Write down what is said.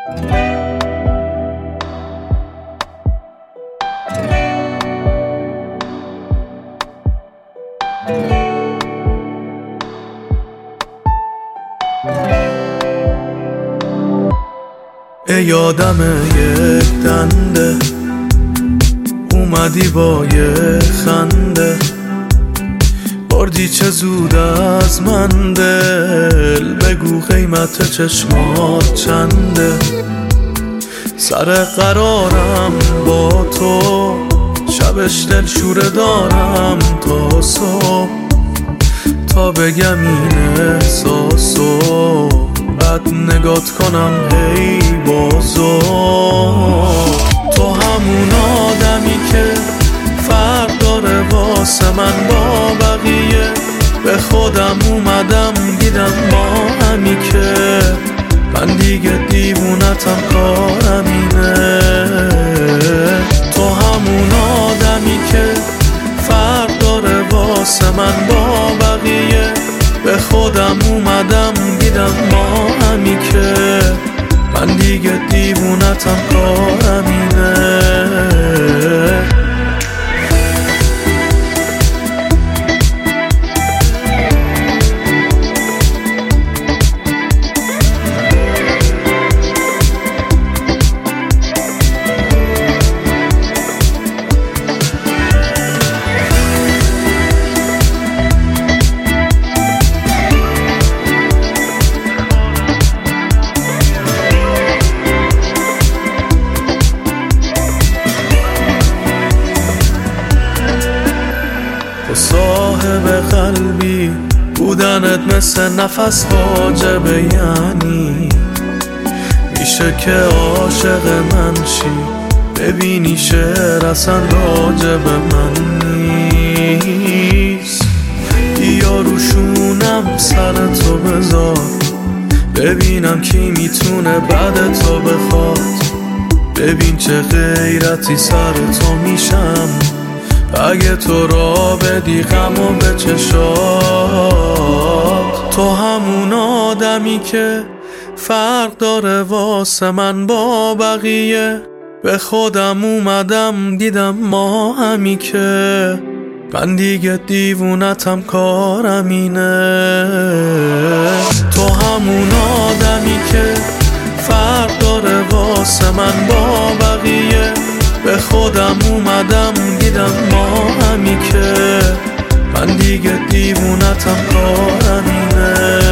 ای آدم یک دنده اومدی با یه خنده بردی چه زود از من دل بگو قیمت چشمات چنده سر قرارم با تو شبش دل شوره دارم تا صبح تا بگم این احساسو بعد نگات کنم هی بازو تو همون آدمی که فرق داره واسه من با بقیه به خودم اومدم دیدم با همی که من دیگه دیوونتم کارم اینه تو همون آدمی که فرق داره واسه من با بقیه به خودم اومدم دیدم ما همی که من دیگه دیوونتم کارم اینه تو صاحب قلبی بودنت مثل نفس واجبه یعنی میشه که عاشق من شی ببینی شعر اصلا راجب من نیست یا روشونم سر تو بذار ببینم کی میتونه بعد تو بخواد ببین چه غیرتی سر تو میشم اگه تو را بدی غمو به چشات تو همون آدمی که فرق داره واسه من با بقیه به خودم اومدم دیدم ما همی که من دیگه دیوونتم کارم اینه تو همون آدمی که فرق داره واسه من با بقیه به خودم اومدم دیدم ما همی که من دیگه دیوونتم کارم اینه